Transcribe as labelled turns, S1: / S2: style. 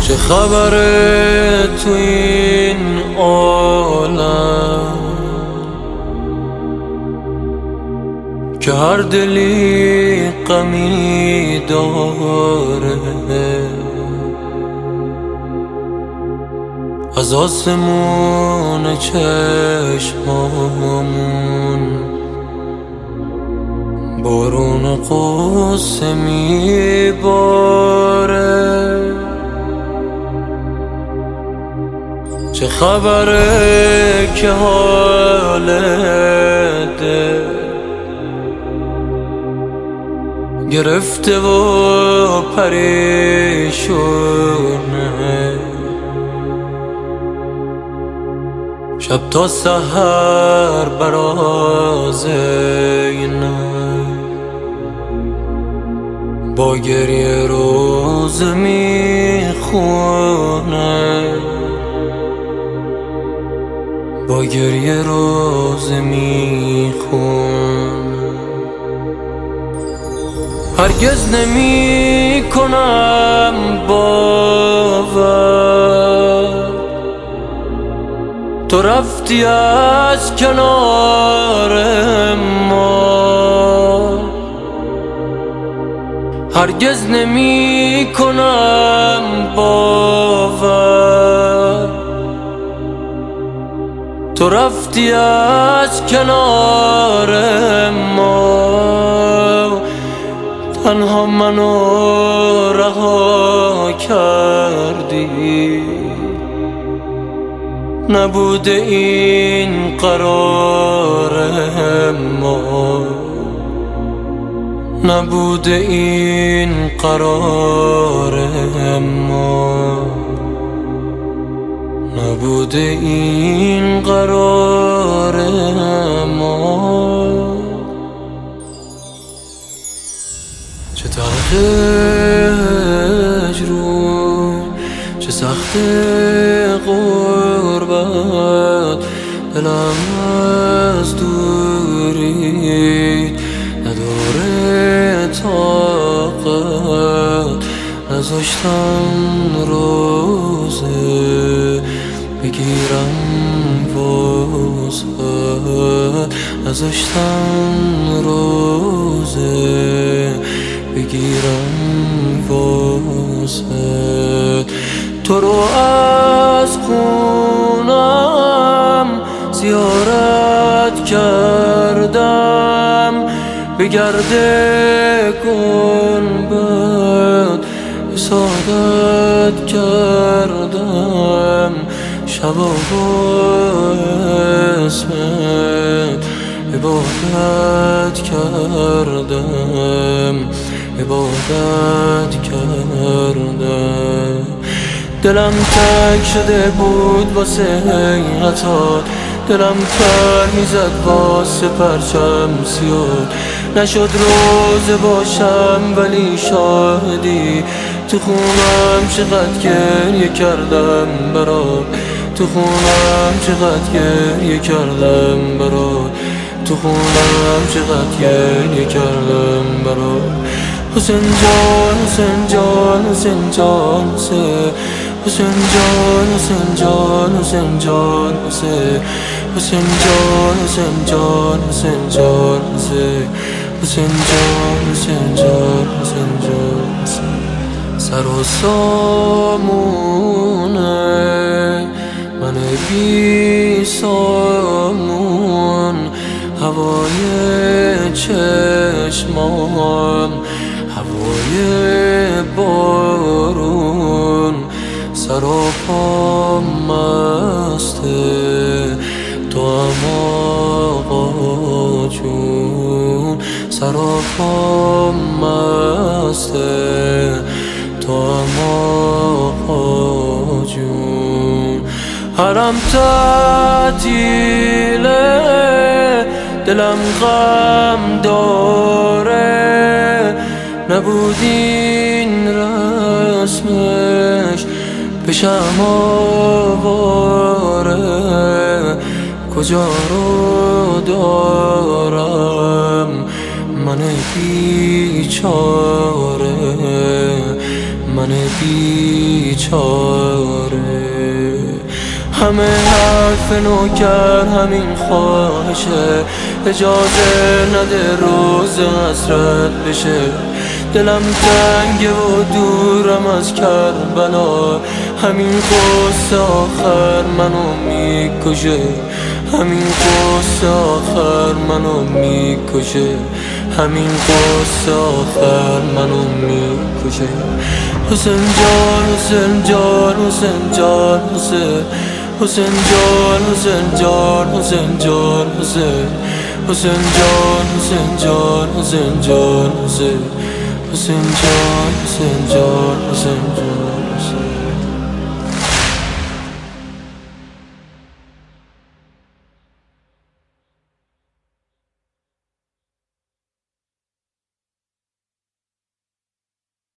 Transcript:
S1: چه خبره تو این عالم که هر دلی غمی داره، از آسمون چشمامون بارون قصه میباره. چه خبره که حال دل گرفته و پریشونه، شب تا سحر براز اینه، با گریه روز میخونه، با گریه روز میخونه. هرگز نمی کنم باور تو رفتی از کنار ما، هرگز نمی کنم باور تو رفتی از کنار ما. تنها منو رها کردی، نبوده این قرار ما، نبوده این قرار ما، نبوده این قرار ما. چه تلخ هجرون، چه سخت غربت، دلم از دوری نداره طاقت، نذاشتن روزه بگیرم واسه، نذاشتن روزه بگیرم واسه. تو رو از خونم زیارت کردم، به گرد گنبد حسادت کردم، شبا با اسمت عبادت کردم، عبادت کردم. دلم تنگ شده بود واسه حقیقتات، دلم پر میزد واسه پرچم سیاد، نشد روزه باشم ولی شاهدی، تو خونم چقدر گریه کردم برات، تو خونم چقدر گریه کردم برات، تو خونم چقدر گریه کردم برات. حسین جان، حسین جان، حسین جان، حسین جان، حسین جان، حسین جان، حسین جان، حسین جان، حسین جان، حسین جان، حسین جان، حسین جان. سر و سامونه من بی سامون، هوای چشمام هوای بارون، سر و پام مسته تو هم آقا جون، سر و پام مسته تو هم آقا جون. حرم تعطیله دلم غم داره، نبود این رسمش پیشم آواره، کجا رو دارم من بیچاره، من بیچاره. همه حرف نوکر همین خواهشه، اجازه نده روز حسرت بشه. دلم تنگه و دورم از کربلا، همین قصه آخر منو میکشه. همین قصه آخر منو میکشه. همین قصه آخر منو میکشه. حسین جان حسین جان حسین جان حسین حسین جان حسین جان حسین جان حسین حسین جان حسین جان حسین جان حسین حسین جان حسین جان حسین جان حسین.